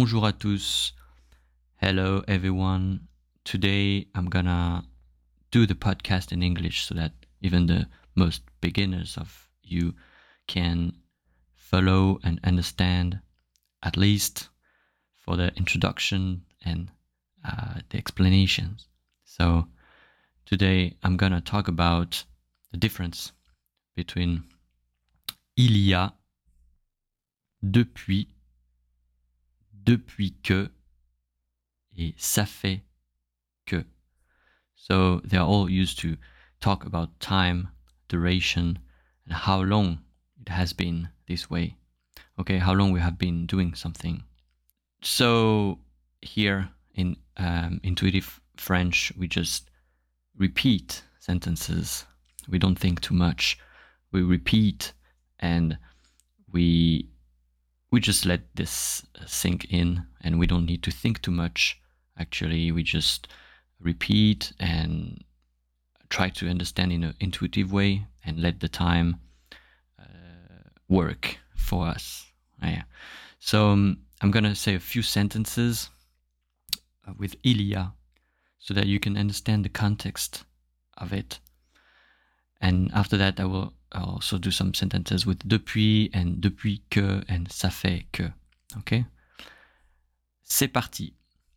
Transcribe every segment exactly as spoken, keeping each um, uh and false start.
Bonjour à tous. Hello everyone. Today I'm gonna do the podcast in English so that even the most beginners of you can follow and understand, at least for the introduction and uh, the explanations. So today I'm gonna talk about the difference between il y a, depuis, depuis que, et ça fait que. So they are all used to talk about time, duration, and how long it has been this way. Okay, how long we have been doing something. So here in um, intuitive French, we just repeat sentences. We don't think too much. We repeat and we we just let this sink in, and we don't need to think too much. Actually, we just repeat and try to understand in an intuitive way and let the time uh, work for us. Yeah. So um, I'm gonna say a few sentences uh, with il y a so that you can understand the context of it. And after that, I will also do some sentences with depuis and depuis que and ça fait que. Okay? C'est parti.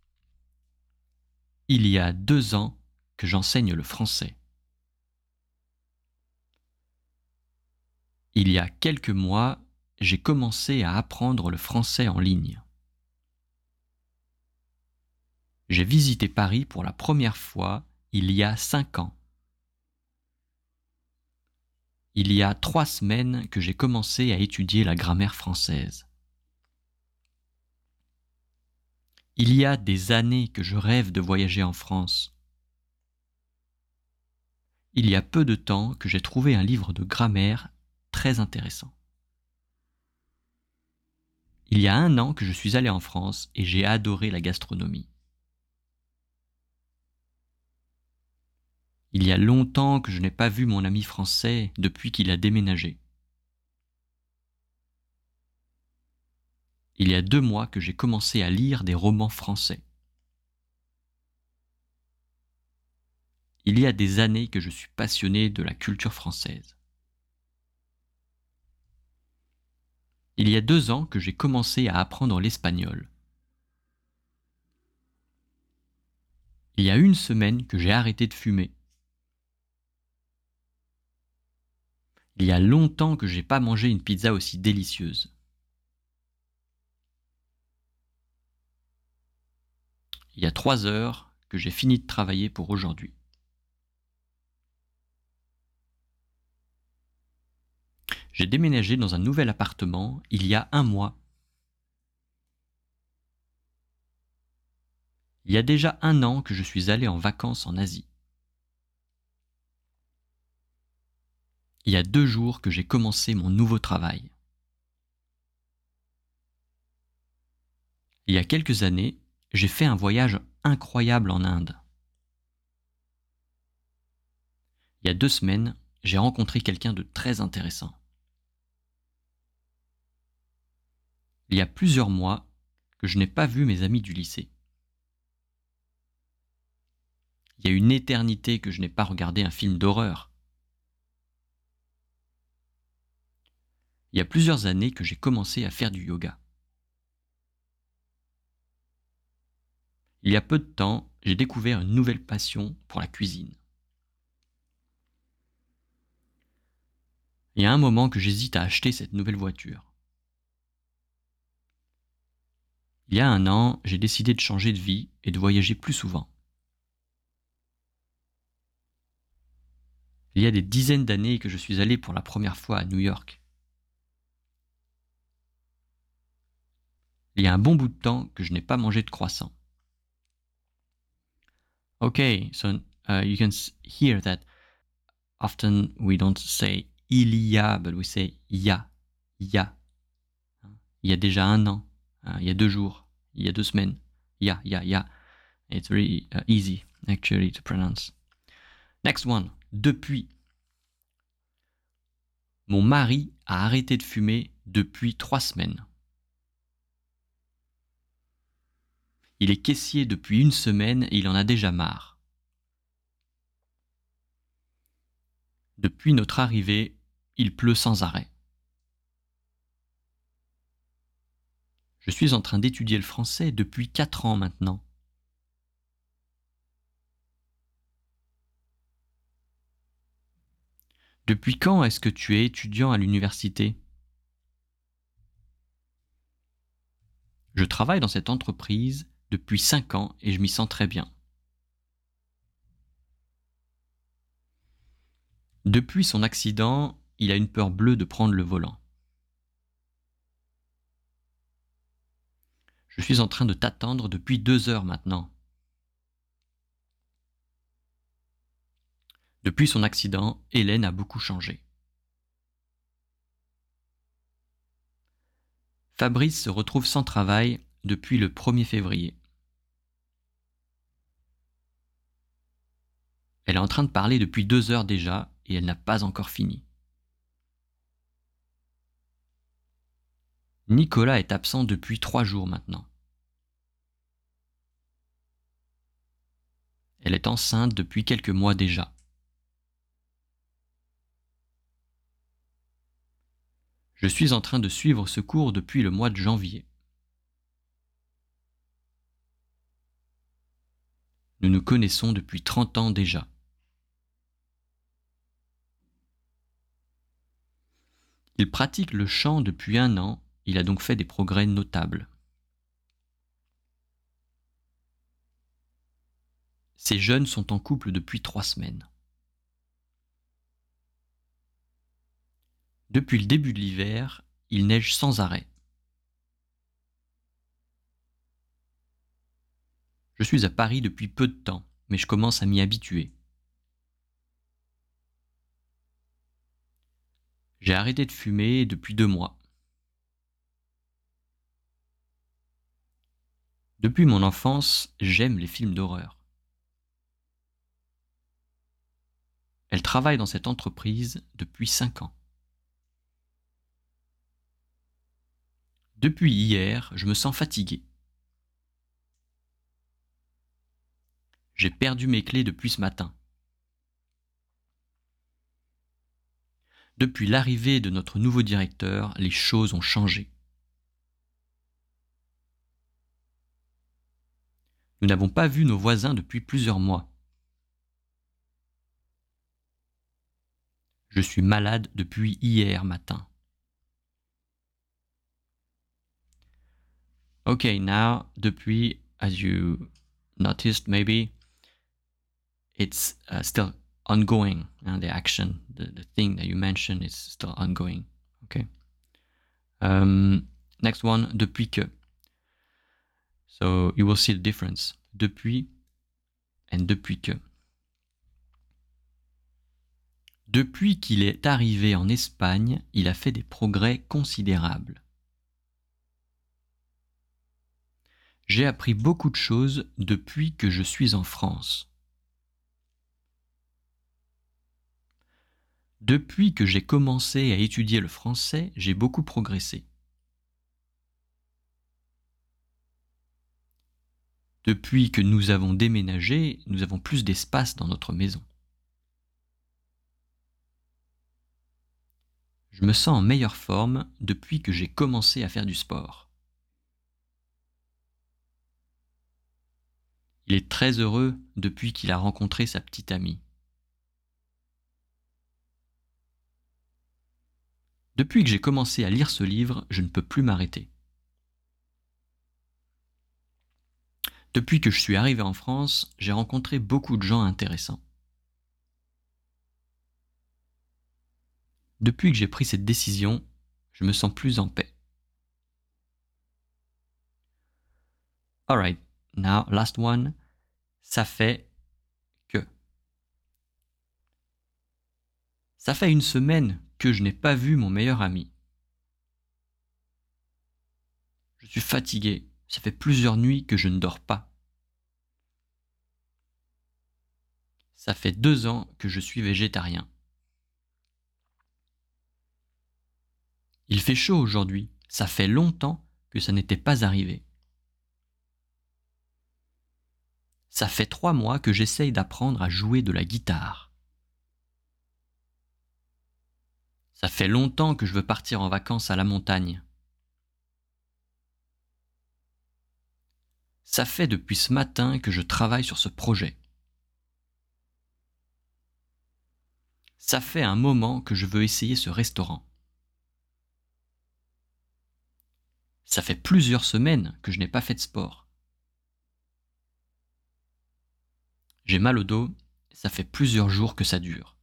Il y a deux ans que j'enseigne le français. Il y a quelques mois, j'ai commencé à apprendre le français en ligne. J'ai visité Paris pour la première fois il y a cinq ans. Il y a trois semaines que j'ai commencé à étudier la grammaire française. Il y a des années que je rêve de voyager en France. Il y a peu de temps que j'ai trouvé un livre de grammaire très intéressant. Il y a un an que je suis allé en France et j'ai adoré la gastronomie. Il y a longtemps que je n'ai pas vu mon ami français depuis qu'il a déménagé. Il y a deux mois que j'ai commencé à lire des romans français. Il y a des années que je suis passionné de la culture française. Il y a deux ans que j'ai commencé à apprendre l'espagnol. Il y a une semaine que j'ai arrêté de fumer. Il y a longtemps que j'ai pas mangé une pizza aussi délicieuse. Il y a trois heures que j'ai fini de travailler pour aujourd'hui. J'ai déménagé dans un nouvel appartement il y a un mois. Il y a déjà un an que je suis allé en vacances en Asie. Il y a deux jours que j'ai commencé mon nouveau travail. Il y a quelques années, j'ai fait un voyage incroyable en Inde. Il y a deux semaines, j'ai rencontré quelqu'un de très intéressant. Il y a plusieurs mois que je n'ai pas vu mes amis du lycée. Il y a une éternité que je n'ai pas regardé un film d'horreur. Il y a plusieurs années que j'ai commencé à faire du yoga. Il y a peu de temps, j'ai découvert une nouvelle passion pour la cuisine. Il y a un moment que j'hésite à acheter cette nouvelle voiture. Il y a un an, j'ai décidé de changer de vie et de voyager plus souvent. Il y a des dizaines d'années que je suis allé pour la première fois à New York. Il y a un bon bout de temps que je n'ai pas mangé de croissant. Okay, so uh, you can hear that often we don't say il y a, but we say ya, ya. Il y a déjà un an, uh, il y a deux jours, il y a deux semaines. Ya, ya, ya. It's really uh, easy actually to pronounce. Next one, depuis. Mon mari a arrêté de fumer depuis trois semaines. Il est caissier depuis une semaine et il en a déjà marre. Depuis notre arrivée, il pleut sans arrêt. Je suis en train d'étudier le français depuis quatre ans maintenant. Depuis quand est-ce que tu es étudiant à l'université ? Je travaille dans cette entreprise depuis cinq ans et je m'y sens très bien. Depuis son accident, il a une peur bleue de prendre le volant. Je suis en train de t'attendre depuis deux heures maintenant. Depuis son accident, Hélène a beaucoup changé. Fabrice se retrouve sans travail depuis le premier février. Elle est en train de parler depuis deux heures déjà et elle n'a pas encore fini. Nicolas est absent depuis trois jours maintenant. Elle est enceinte depuis quelques mois déjà. Je suis en train de suivre ce cours depuis le mois de janvier. Nous nous connaissons depuis trente ans déjà. Il pratique le chant depuis un an, il a donc fait des progrès notables. Ces jeunes sont en couple depuis trois semaines. Depuis le début de l'hiver, il neige sans arrêt. Je suis à Paris depuis peu de temps, mais je commence à m'y habituer. J'ai arrêté de fumer depuis deux mois. Depuis mon enfance, j'aime les films d'horreur. Elle travaille dans cette entreprise depuis cinq ans. Depuis hier, je me sens fatigué. J'ai perdu mes clés depuis ce matin. Depuis l'arrivée de notre nouveau directeur, les choses ont changé. Nous n'avons pas vu nos voisins depuis plusieurs mois. Je suis malade depuis hier matin. Okay, now, depuis, as you noticed maybe, it's uh, still ongoing. And the action, the, the thing that you mentioned is still ongoing. Okay. Um, next one, depuis que. So you will see the difference. Depuis and depuis que. Depuis qu'il est arrivé en Espagne, il a fait des progrès considérables. J'ai appris beaucoup de choses depuis que je suis en France. Depuis que j'ai commencé à étudier le français, j'ai beaucoup progressé. Depuis que nous avons déménagé, nous avons plus d'espace dans notre maison. Je me sens en meilleure forme depuis que j'ai commencé à faire du sport. Il est très heureux depuis qu'il a rencontré sa petite amie. Depuis que j'ai commencé à lire ce livre, je ne peux plus m'arrêter. Depuis que je suis arrivé en France, j'ai rencontré beaucoup de gens intéressants. Depuis que j'ai pris cette décision, je me sens plus en paix. Alright, now last one. Ça fait que. Ça fait une semaine que je n'ai pas vu mon meilleur ami. Je suis fatigué. Ça fait plusieurs nuits que je ne dors pas. Ça fait deux ans que je suis végétarien. Il fait chaud aujourd'hui. Ça fait longtemps que ça n'était pas arrivé. Ça fait trois mois que j'essaye d'apprendre à jouer de la guitare. Ça fait longtemps que je veux partir en vacances à la montagne. Ça fait depuis ce matin que je travaille sur ce projet. Ça fait un moment que je veux essayer ce restaurant. Ça fait plusieurs semaines que je n'ai pas fait de sport. J'ai mal au dos, et ça fait plusieurs jours que ça dure.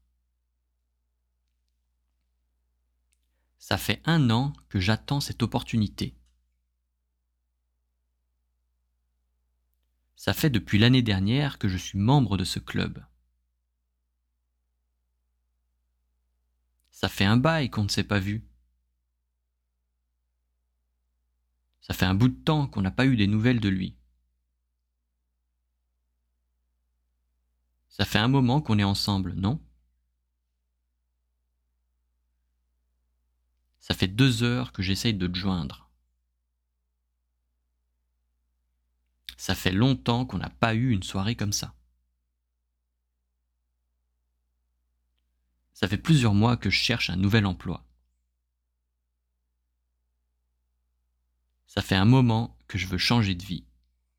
Ça fait un an que j'attends cette opportunité. Ça fait depuis l'année dernière que je suis membre de ce club. Ça fait un bail qu'on ne s'est pas vu. Ça fait un bout de temps qu'on n'a pas eu des nouvelles de lui. Ça fait un moment qu'on est ensemble, non? Ça fait deux heures que j'essaye de te joindre. Ça fait longtemps qu'on n'a pas eu une soirée comme ça. Ça fait plusieurs mois que je cherche un nouvel emploi. Ça fait un moment que je veux changer de vie.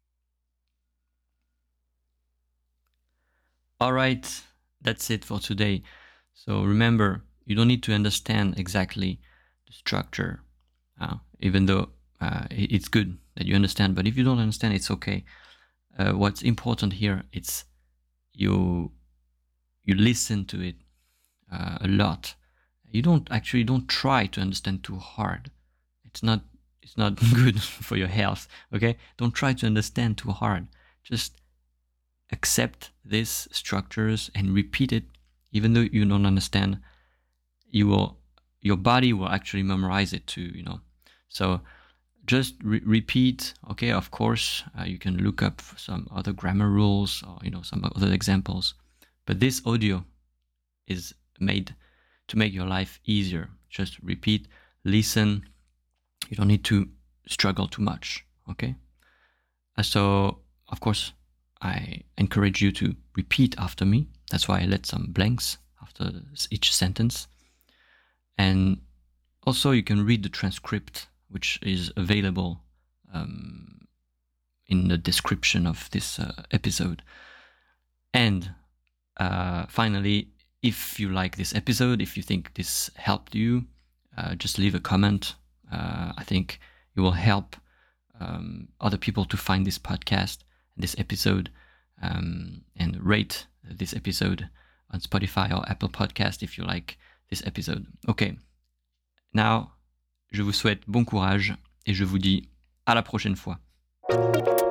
Alright, that's it for today. So remember, you don't need to understand exactly the structure, uh, even though uh, it's good that you understand, but if you don't understand, it's okay. Uh, what's important here is you you listen to it uh, a lot. You don't actually don't try to understand too hard. It's not it's not good for your health. Okay, don't try to understand too hard. Just accept these structures and repeat it, even though you don't understand. You will your body will actually memorize it too. You know, so just re- repeat. Okay, of course, uh, you can look up some other grammar rules or you know some other examples, but this audio is made to make your life easier. Just repeat, listen. You don't need to struggle too much. Okay, uh, so of course I encourage you to repeat after me. That's why I let some blanks after each sentence, and also you can read the transcript, which is available um, in the description of this uh, episode. And uh, finally, if you like this episode, if you think this helped you, uh, just leave a comment. Uh, I think it will help um, other people to find this podcast and this episode, um, and rate this episode on Spotify or Apple Podcast if you like this episode. Okay. Now, je vous souhaite bon courage et je vous dis à la prochaine fois.